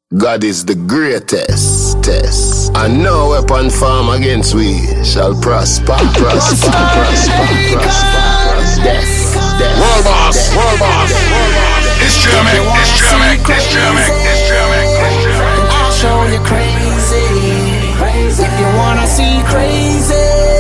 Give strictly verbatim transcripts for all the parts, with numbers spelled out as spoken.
God is the greatest test, and no weapon formed against we shall prosper, prosper, prosper, prosper. Death, death. World boss, world boss, world boss. It's German, it's German, it's German, it's German, it's German. I'll show you crazy. If you wanna see crazy,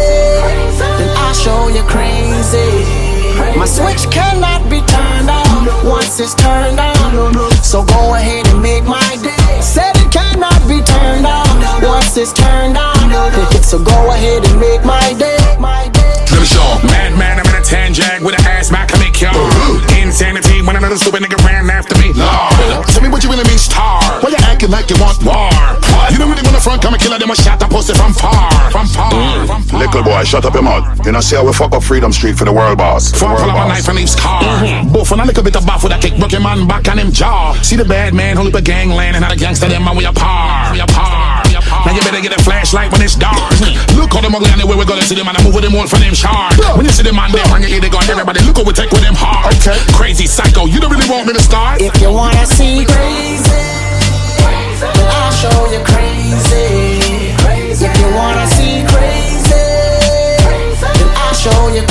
then I'll show you crazy. My switch cannot be turned on once it's turned on. So go ahead and make my day. Said it cannot be turned on once it's turned on. So go ahead and make my day. Let me show Madman, I'm in a tan jag with an ass Mac, I make y'all insanity when another stupid nigga ran after me. Lord, tell me what you really mean, star. Why you acting like you want war? You don't really wanna front, come and kill them a shot and post it from far, from far, mm. from far. Little boy, shut up your mouth. You know, see how we fuck up Freedom Street for the world boss. Phone pull up a knife and leave scar. Mm-hmm. Both on a little bit of buff with a kick, broke your man back on him jaw. See the bad man, hold up a gangland and how the gangster them and we apart, we apart, we apart. Now you better get a flashlight when it's dark. Look how them ugly and the way we gonna see them and I move with them all for them sharp. When you see them on them, bring it, they gon' everybody look what we take with them hard. Okay. Crazy psycho, you don't really want me to start? If you wanna see crazy, then I'll show you crazy. If you wanna see crazy, then I'll show you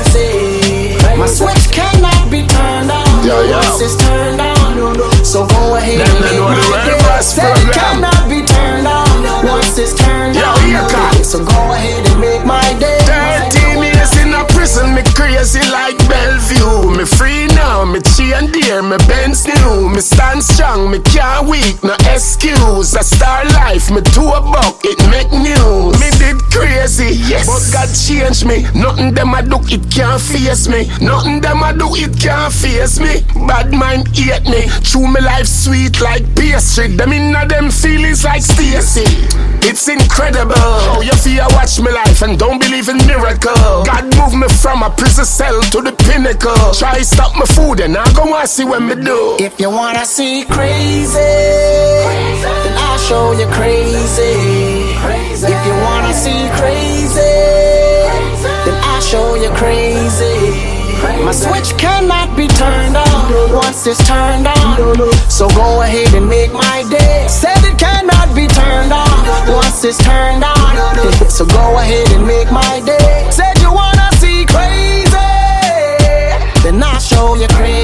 crazy. My switch cannot be turned on yeah, yeah. once it's turned on. So go ahead and make my day. Said it cannot be turned on once it's turned on. So go ahead and make my day. Thirteen years in a prison, me crazy like Bellevue. Me free now, me chain dear, me Benz new. Me stand strong, me can't weak, no excuse. I start life, me to a buck, it make news. Me did crazy, yes, but God changed me. Nothing them I do, it can't face me. Nothing them I do, it can't face me. Bad mind hate me, true me life sweet like pastry. Them inna them feelings like Stacy. It's incredible how you feel watch me life and don't believe in miracle. God move me from a prison cell to the pinnacle. Try stop my food and I go and see what me do. If you wanna see crazy, then I'll show you crazy. If you wanna see crazy, then I'll show you crazy. My switch cannot be turned on once it's turned on. So go ahead and make my day. Said it cannot be turned on once it's turned on. So go ahead and make my day. Said you wanna see crazy, then I'll show you crazy.